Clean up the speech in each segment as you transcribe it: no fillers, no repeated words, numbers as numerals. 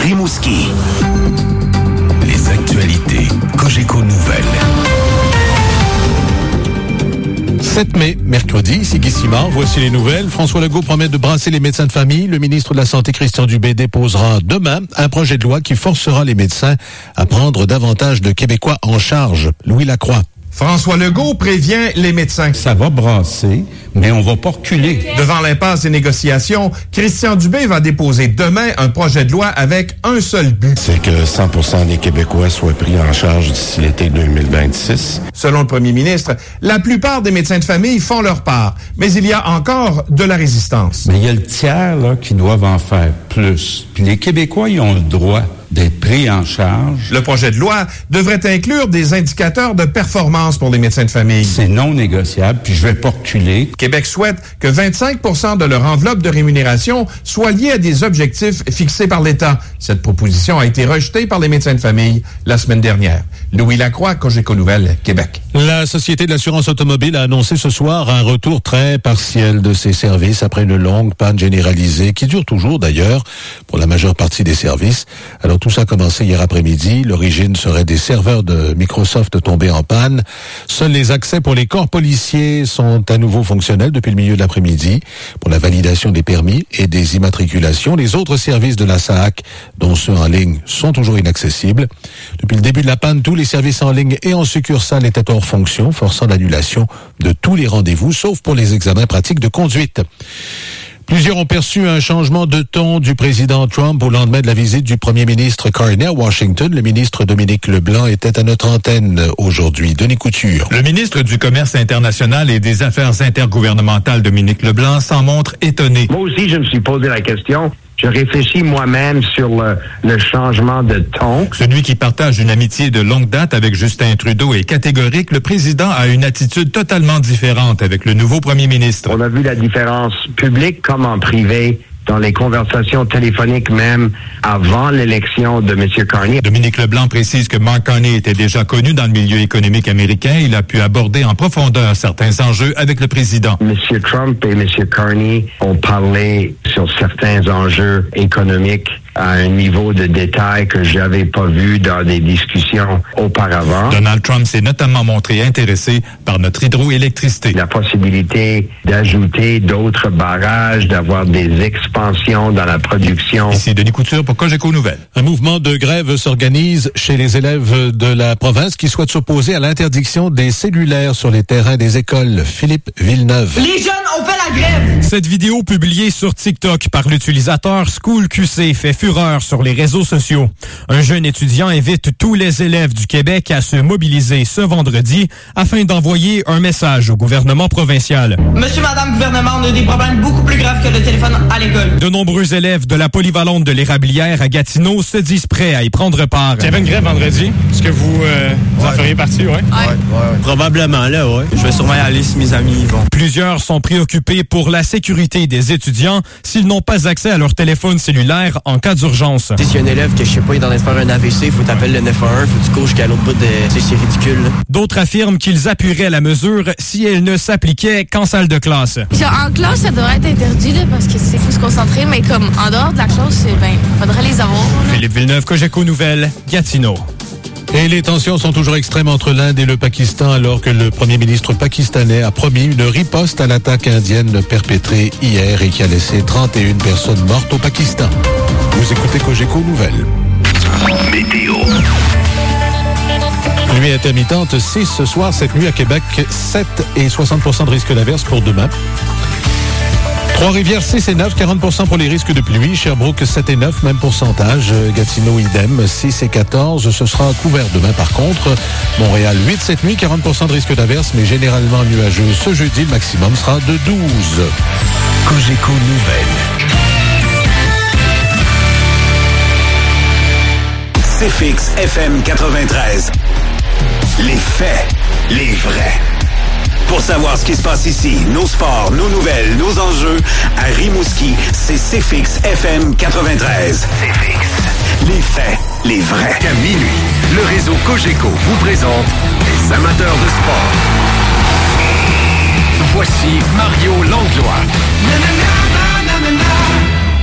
Rimouski. Les actualités Cogeco Nouvelles. 7 mai, mercredi, c'est Guy Simard. Voici les nouvelles. François Legault promet de brasser les médecins de famille. Le ministre de la Santé, Christian Dubé, déposera demain un projet de loi qui forcera les médecins à prendre davantage de Québécois en charge. Louis Lacroix. François Legault prévient les médecins. Ça va brasser, mais on va pas reculer. Devant l'impasse des négociations, Christian Dubé va déposer demain un projet de loi avec un seul but. C'est que 100% des Québécois soient pris en charge d'ici l'été 2026. Selon le premier ministre, la plupart des médecins de famille font leur part, mais il y a encore de la résistance. Mais il y a le tiers là, qui doivent en faire plus. Puis les Québécois, ils ont le droit d'être pris en charge. Le projet de loi devrait inclure des indicateurs de performance pour les médecins de famille. C'est non négociable, puis je vais pas reculer. Québec souhaite que 25% de leur enveloppe de rémunération soit liée à des objectifs fixés par l'État. Cette proposition a été rejetée par les médecins de famille la semaine dernière. Louis Lacroix, Cogeco Nouvelles, Québec. La Société de l'assurance automobile a annoncé ce soir un retour très partiel de ses services après une longue panne généralisée qui dure toujours d'ailleurs pour la majeure partie des services. Alors tout ça a commencé hier après-midi. L'origine serait des serveurs de Microsoft tombés en panne. Seuls les accès pour les corps policiers sont à nouveau fonctionnels depuis le milieu de l'après-midi pour la validation des permis et des immatriculations. Les autres services de la SAAC, dont ceux en ligne, sont toujours inaccessibles. Depuis le début de la panne, tous les services en ligne et en succursale étaient hors fonction, forçant l'annulation de tous les rendez-vous, sauf pour les examens pratiques de conduite. Plusieurs ont perçu un changement de ton du président Trump au lendemain de la visite du premier ministre Carney à Washington. Le ministre Dominique Leblanc était à notre antenne aujourd'hui. Denis Couture. Le ministre du Commerce international et des Affaires intergouvernementales, Dominique Leblanc, s'en montre étonné. Moi aussi, je me suis posé la question. Je réfléchis moi-même sur le changement de ton. Celui qui partage une amitié de longue date avec Justin Trudeau est catégorique. Le président a une attitude totalement différente avec le nouveau premier ministre. On a vu la différence publique comme en privé, dans les conversations téléphoniques même avant l'élection de M. Carney. Dominique Leblanc précise que Mark Carney était déjà connu dans le milieu économique américain. Il a pu aborder en profondeur certains enjeux avec le président. M. Trump et M. Carney ont parlé sur certains enjeux économiques à un niveau de détail que j'avais pas vu dans des discussions auparavant. Donald Trump s'est notamment montré intéressé par notre hydroélectricité. La possibilité d'ajouter d'autres barrages, d'avoir des expansions dans la production. Ici Denis Couture pour Cogeco Nouvelles. Un mouvement de grève s'organise chez les élèves de la province qui souhaitent s'opposer à l'interdiction des cellulaires sur les terrains des écoles. Philippe Villeneuve. Les jeunes ont fait la grève! Cette vidéo publiée sur TikTok par l'utilisateur SchoolQC fait fureur sur les réseaux sociaux. Un jeune étudiant invite tous les élèves du Québec à se mobiliser ce vendredi afin d'envoyer un message au gouvernement provincial. Monsieur, madame, gouvernement, on a des problèmes beaucoup plus graves que le téléphone à l'école. De nombreux élèves de la polyvalente de l'Érablière à Gatineau se disent prêts à y prendre part. Il y avait une grève vendredi. Est-ce que vous en feriez partie, ouais? Ouais. Probablement, là, ouais. Je vais sûrement y aller si mes amis y vont. Plusieurs sont préoccupés pour la sécurité des étudiants s'ils n'ont pas accès à leur téléphone cellulaire en cas d'urgence. Si y a un élève que, je sais pas, il est en train de faire un AVC, faut t'appeler le 911, faut que tu cours jusqu'à l'autre bout de... C'est ridicule, là. D'autres affirment qu'ils appuieraient la mesure si elle ne s'appliquait qu'en salle de classe. En classe, ça devrait être interdit, là, parce que c'est faut se concentrer, mais comme en dehors de la classe, faudrait les avoir. Là. Philippe Villeneuve, Cogeco Nouvelles, Gatineau. Et les tensions sont toujours extrêmes entre l'Inde et le Pakistan alors que le premier ministre pakistanais a promis une riposte à l'attaque indienne perpétrée hier et qui a laissé 31 personnes mortes au Pakistan. Vous écoutez Cogeco Nouvelles. Météo. Pluie intermittente 6 ce soir, cette nuit à Québec, 7 et 60% de risque d'averse pour demain. Trois-Rivières 6 et 9, 40% pour les risques de pluie. Sherbrooke 7 et 9, même pourcentage. Gatineau idem, 6 et 14. Ce sera couvert demain par contre. Montréal 8 cette nuit, 40% de risque d'averse, mais généralement nuageux. Ce jeudi, le maximum sera de 12. Cogeco Nouvelles. CFX FM 93. Les faits, les vrais. Pour savoir ce qui se passe ici, nos sports, nos nouvelles, nos enjeux, à Rimouski, c'est CFX FM 93. CFX. Les faits, les vrais. À minuit, le réseau Cogeco vous présente les amateurs de sport. Voici Mario Langlois.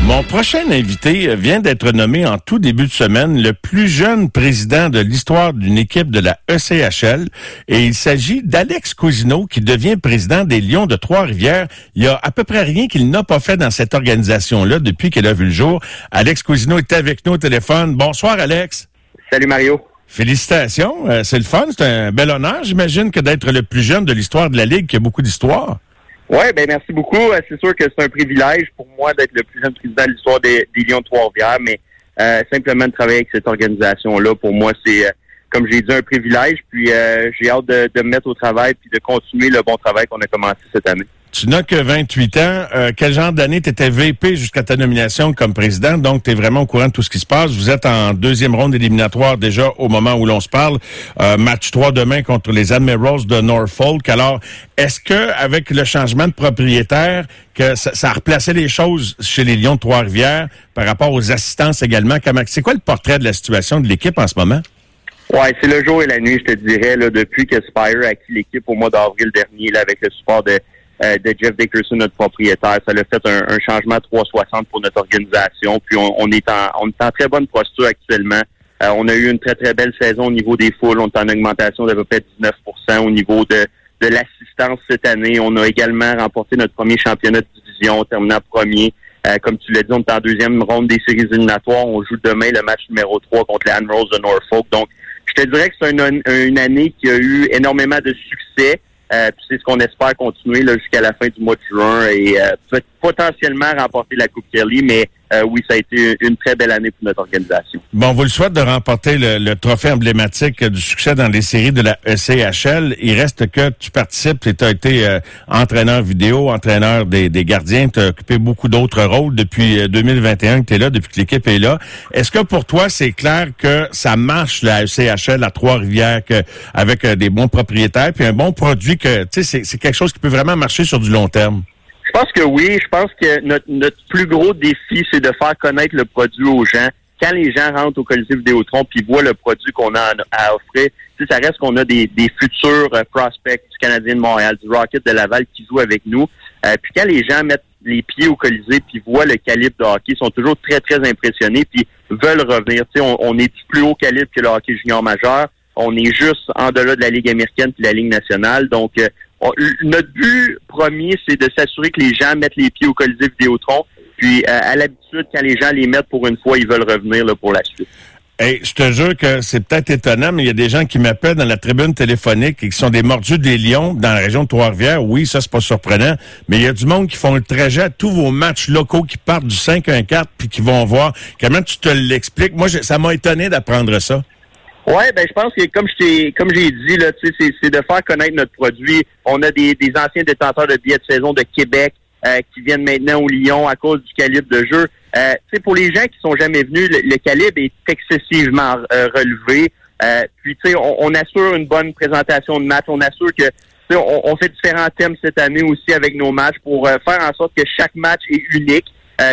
Mon prochain invité vient d'être nommé en tout début de semaine le plus jeune président de l'histoire d'une équipe de la ECHL. Et il s'agit d'Alex Cousineau qui devient président des Lions de Trois-Rivières. Il y a à peu près rien qu'il n'a pas fait dans cette organisation-là depuis qu'elle a vu le jour. Alex Cousineau est avec nous au téléphone. Bonsoir, Alex. Salut, Mario. Félicitations. C'est le fun. C'est un bel honneur, j'imagine, que d'être le plus jeune de l'histoire de la Ligue, qui a beaucoup d'histoire. Oui, ben merci beaucoup. C'est sûr que c'est un privilège pour moi d'être le plus jeune président de l'histoire des Lions de Trois-Rivières, mais simplement de travailler avec cette organisation-là, pour moi, c'est, comme j'ai dit, un privilège. Puis j'ai hâte de me mettre au travail puis de continuer le bon travail qu'on a commencé cette année. Tu n'as que 28 ans. Quel genre d'année tu étais VP jusqu'à ta nomination comme président? Donc, tu es vraiment au courant de tout ce qui se passe. Vous êtes en deuxième ronde éliminatoire déjà au moment où l'on se parle. Match 3 demain contre les Admirals de Norfolk. Alors, est-ce que avec le changement de propriétaire, que ça a replacé les choses chez les Lions de Trois-Rivières par rapport aux assistances également? C'est quoi le portrait de la situation de l'équipe en ce moment? Ouais, c'est le jour et la nuit, je te dirais, là, depuis que Spire a acquis l'équipe au mois d'avril dernier, là, avec le support de Jeff Dickerson, notre propriétaire. Ça a fait un changement 360 pour notre organisation. Puis on est en très bonne posture actuellement. On a eu une très, très belle saison au niveau des foules. On est en augmentation d'à peu près 19% au niveau de l'assistance cette année. On a également remporté notre premier championnat de division, terminant premier. Comme tu l'as dit, on est en deuxième ronde des séries éliminatoires. On joue demain le match numéro 3 contre les Admirals de Norfolk. Donc, je te dirais que c'est une année qui a eu énormément de succès. Puis c'est ce qu'on espère continuer là, jusqu'à la fin du mois de juin et potentiellement remporter la Coupe Kelly, mais oui, ça a été une très belle année pour notre organisation. Bon, on vous le souhaite de remporter le trophée emblématique du succès dans les séries de la ECHL. Il reste que tu participes et tu as été entraîneur vidéo, entraîneur des gardiens. Tu as occupé beaucoup d'autres rôles depuis 2021 que tu es là, depuis que l'équipe est là. Est-ce que pour toi, c'est clair que ça marche, la ECHL à Trois-Rivières, avec des bons propriétaires puis un bon produit, que tu sais, c'est quelque chose qui peut vraiment marcher sur du long terme? Je pense que oui. Je pense que notre plus gros défi, c'est de faire connaître le produit aux gens. Quand les gens rentrent au Colisée Vidéotron puis voient le produit qu'on a à offrir, ça reste qu'on a des futurs prospects du Canadien de Montréal, du Rocket de Laval qui jouent avec nous. Puis quand les gens mettent les pieds au Colisée puis voient le calibre de hockey, ils sont toujours très, très impressionnés puis veulent revenir. Tu sais, on est du plus haut calibre que le hockey junior majeur. On est juste en delà de la Ligue américaine puis de la Ligue nationale. Donc, notre but premier, c'est de s'assurer que les gens mettent les pieds au Colisée Vidéotron. Puis, à l'habitude, quand les gens les mettent pour une fois, ils veulent revenir là, pour la suite. Hey, je te jure que c'est peut-être étonnant, mais il y a des gens qui m'appellent dans la tribune téléphonique et qui sont des mordus des Lions dans la région de Trois-Rivières. Oui, ça, c'est pas surprenant. Mais il y a du monde qui font le trajet à tous vos matchs locaux, qui partent du 5-1-4 puis qui vont voir. Comment tu te l'expliques? Moi, ça m'a étonné d'apprendre ça. Ouais, ben je pense que comme j'ai dit là, tu sais, c'est de faire connaître notre produit. On a des anciens détenteurs de billets de saison de Québec qui viennent maintenant au Lyon à cause du calibre de jeu. Tu sais, pour les gens qui sont jamais venus, le calibre est excessivement relevé. Puis tu sais, on assure une bonne présentation de match. On assure que on fait différents thèmes cette année aussi avec nos matchs pour faire en sorte que chaque match est unique.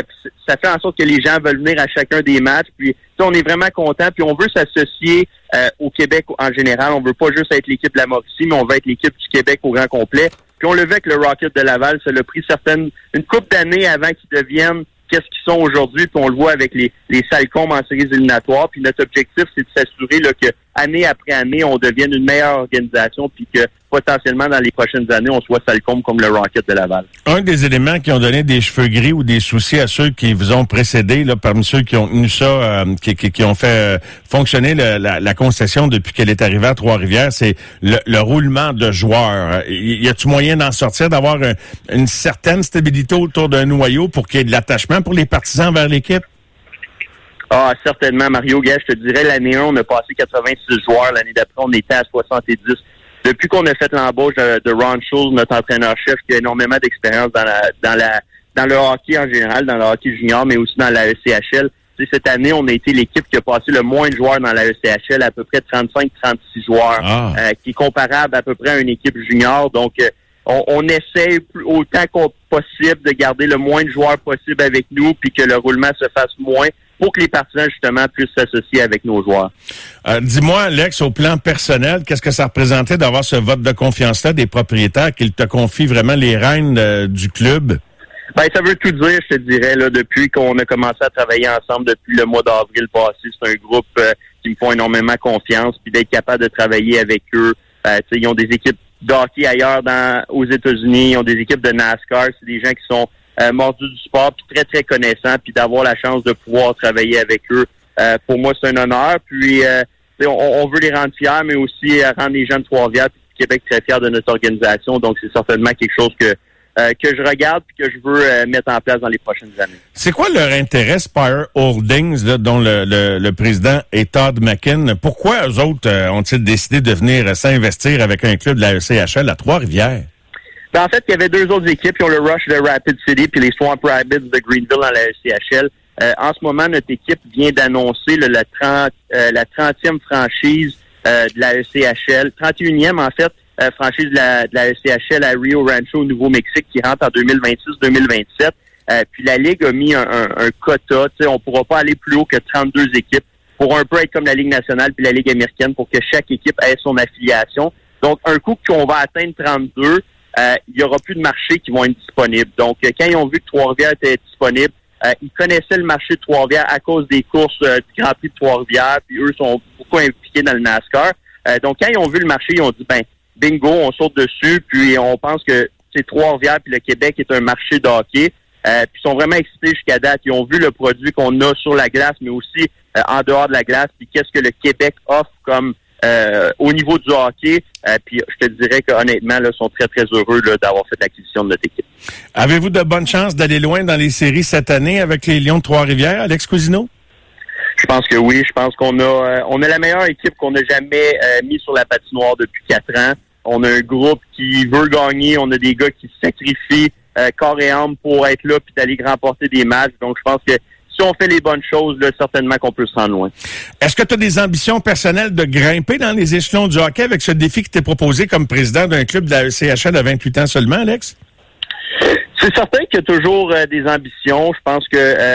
Ça fait en sorte que les gens veulent venir à chacun des matchs. Puis on est vraiment content. Puis on veut s'associer au Québec en général. On veut pas juste être l'équipe de la Mauricie, mais on veut être l'équipe du Québec au grand complet. Puis on le veut avec le Rocket de Laval. Ça l'a pris une couple d'années avant qu'ils deviennent qu'est-ce qu'ils sont aujourd'hui. Puis on le voit avec les Salcombes en séries éliminatoires. Puis notre objectif, c'est de s'assurer là, que année après année, on devienne une meilleure organisation. Puis que potentiellement, dans les prochaines années, on soit Salcombe comme le Rocket de Laval. Un des éléments qui ont donné des cheveux gris ou des soucis à ceux qui vous ont précédé, là, parmi ceux qui ont eu ça, qui ont fait fonctionner la concession depuis qu'elle est arrivée à Trois-Rivières, c'est le roulement de joueurs. Y a-tu moyen d'en sortir, d'avoir une certaine stabilité autour d'un noyau pour qu'il y ait de l'attachement pour les partisans vers l'équipe? Ah, certainement, Mario. Gars, je te dirais, l'année 1, on a passé 86 joueurs. L'année d'après, on était à 70. Depuis qu'on a fait l'embauche de Ron Schulz, notre entraîneur-chef, qui a énormément d'expérience dans le hockey en général, dans le hockey junior, mais aussi dans la ECHL. Cette année, on a été l'équipe qui a passé le moins de joueurs dans la ECHL, à peu près 35-36 joueurs, qui est comparable à peu près à une équipe junior. Donc, on essaie autant qu'on possible de garder le moins de joueurs possible avec nous, puis que le roulement se fasse moins, pour que les partisans, justement, puissent s'associer avec nos joueurs. Dis-moi, Alex, au plan personnel, qu'est-ce que ça représentait d'avoir ce vote de confiance-là des propriétaires, qu'ils te confient vraiment les rênes du club? Ben, ça veut tout dire, je te dirais, là, depuis qu'on a commencé à travailler ensemble depuis le mois d'avril passé. C'est un groupe qui me font énormément confiance, puis d'être capable de travailler avec eux. Ils ont des équipes de hockey ailleurs aux États-Unis, ils ont des équipes de NASCAR, c'est des gens qui sont mordus du sport, puis très, très connaissants, puis d'avoir la chance de pouvoir travailler avec eux. Pour moi, c'est un honneur, puis on veut les rendre fiers, mais aussi rendre les gens de Trois-Rivières puis du Québec très fiers de notre organisation, donc c'est certainement quelque chose que je regarde et que je veux mettre en place dans les prochaines années. C'est quoi leur intérêt, Spire Holdings, là, dont le président est Todd McKinn? Pourquoi eux autres ont-ils décidé de venir s'investir avec un club de la ECHL à Trois-Rivières? Ben, en fait, il y avait deux autres équipes. Ils ont le Rush de Rapid City puis les Swamp Rabbits de Greenville dans la ECHL. En ce moment, notre équipe vient d'annoncer la 30e franchise de la ECHL, 31e en fait, franchise de la ECHL à Rio Rancho au Nouveau-Mexique qui rentre en 2026-2027. Puis la Ligue a mis un quota. On ne pourra pas aller plus haut que 32 équipes pour un peu être comme la Ligue nationale puis la Ligue américaine pour que chaque équipe ait son affiliation. Donc, un coup qu'on va atteindre 32, il n'y aura plus de marchés qui vont être disponibles. Donc, quand ils ont vu que Trois-Rivières était disponible, ils connaissaient le marché de Trois-Rivières à cause des courses du Grand Prix de Trois-Rivières, puis eux sont beaucoup impliqués dans le NASCAR. Donc, quand ils ont vu le marché, ils ont dit, bingo, on saute dessus, puis on pense que c'est Trois-Rivières puis le Québec est un marché de hockey. Puis ils sont vraiment excités jusqu'à date. Ils ont vu le produit qu'on a sur la glace, mais aussi en dehors de la glace, puis qu'est-ce que le Québec offre comme au niveau du hockey. Puis je te dirais que honnêtement, là, sont très, très heureux là, d'avoir fait l'acquisition de notre équipe. Avez-vous de bonnes chances d'aller loin dans les séries cette année avec les Lions de Trois-Rivières, Alex Cousineau? Je pense que oui. Je pense qu'on a la meilleure équipe qu'on n'a jamais mis sur la patinoire depuis 4 ans. On a un groupe qui veut gagner. On a des gars qui se sacrifient corps et âme pour être là puis d'aller remporter des matchs. Donc, je pense que si on fait les bonnes choses, là, certainement qu'on peut se rendre loin. Est-ce que tu as des ambitions personnelles de grimper dans les échelons du hockey avec ce défi qui t'est proposé comme président d'un club de la ECHL à 28 ans seulement, Alex? C'est certain qu'il y a toujours des ambitions. Je pense que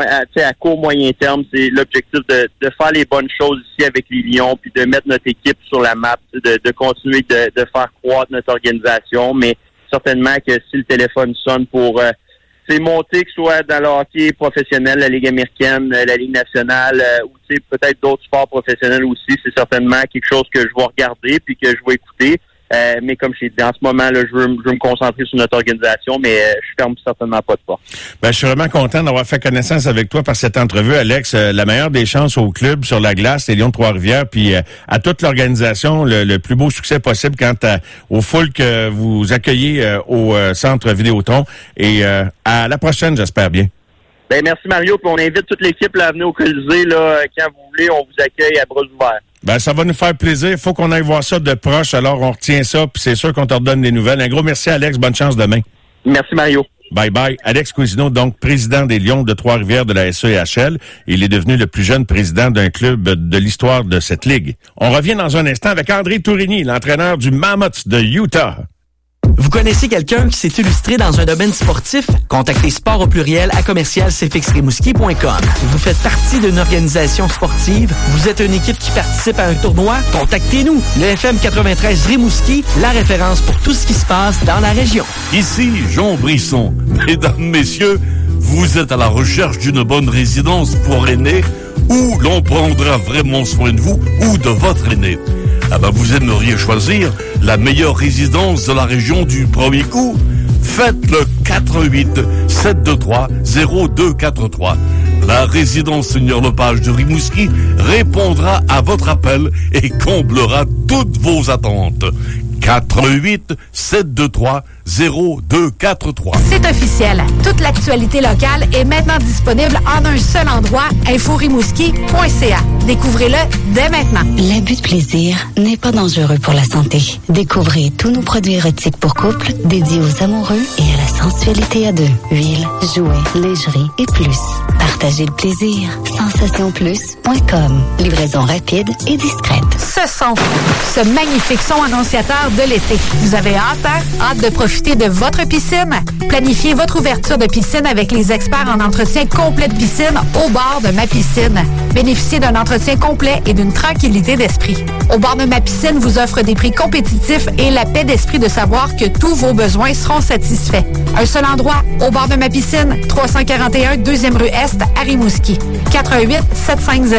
à court moyen terme, c'est l'objectif de faire les bonnes choses ici avec les Lions, puis de mettre notre équipe sur la map, de continuer de faire croître notre organisation. Mais certainement que si le téléphone sonne pour monter, que ce soit dans le hockey professionnel, la Ligue américaine, la Ligue nationale, ou peut-être d'autres sports professionnels aussi, c'est certainement quelque chose que je vais regarder puis que je vais écouter. Mais comme je t'ai dit, en ce moment, là, je veux me concentrer sur notre organisation, mais je ferme certainement pas de porte. Je suis vraiment content d'avoir fait connaissance avec toi par cette entrevue, Alex. La meilleure des chances au club sur la glace, les Lions de Trois-Rivières, puis à toute l'organisation, le plus beau succès possible quant aux foules que vous accueillez au Centre Vidéotron. Et à la prochaine, j'espère bien. Merci Mario, puis on invite toute l'équipe là, à venir au Colisée là, quand vous voulez, on vous accueille à bras ouverts. Ça va nous faire plaisir. Il faut qu'on aille voir ça de proche. Alors, on retient ça, puis c'est sûr qu'on te redonne des nouvelles. Un gros merci, Alex. Bonne chance demain. Merci, Mario. Bye-bye. Alex Cousineau, donc président des Lions de Trois-Rivières de la SEHL. Il est devenu le plus jeune président d'un club de l'histoire de cette ligue. On revient dans un instant avec André Tourigny, l'entraîneur du Mammoth de Utah. Vous connaissez quelqu'un qui s'est illustré dans un domaine sportif? Contactez Sport au pluriel à commercial-cfxrimouski.com. Vous faites partie d'une organisation sportive? Vous êtes une équipe qui participe à un tournoi? Contactez-nous. Le FM 93 Rimouski, la référence pour tout ce qui se passe dans la région. Ici Jean Brisson. Mesdames, messieurs, vous êtes à la recherche d'une bonne résidence pour aînés où l'on prendra vraiment soin de vous ou de votre aîné. Vous aimeriez choisir la meilleure résidence de la région du premier coup? Faites le 418-723-0243. La résidence Seigneur Lepage de Rimouski répondra à votre appel et comblera toutes vos attentes. 418-723-0243. C'est officiel. Toute l'actualité locale est maintenant disponible en un seul endroit, inforimouski.ca. Découvrez-le dès maintenant. L'abus de plaisir n'est pas dangereux pour la santé. Découvrez tous nos produits érotiques pour couple dédiés aux amoureux et à la sensualité à deux. Huile, jouets, lingerie et plus. Partagez le plaisir. SensationPlus.com. rimouski.com. Livraison rapide et discrète. Ce son, ce magnifique son annonciateur de l'été. Vous avez hâte, hein? Hâte de profiter de votre piscine? Planifiez votre ouverture de piscine avec les experts en entretien complet de piscine au bord de Ma Piscine. Bénéficiez d'un entretien complet et d'une tranquillité d'esprit. Au bord de Ma Piscine vous offre des prix compétitifs et la paix d'esprit de savoir que tous vos besoins seront satisfaits. Un seul endroit, au bord de Ma Piscine, 341 2e rue Est à Rimouski. 88 750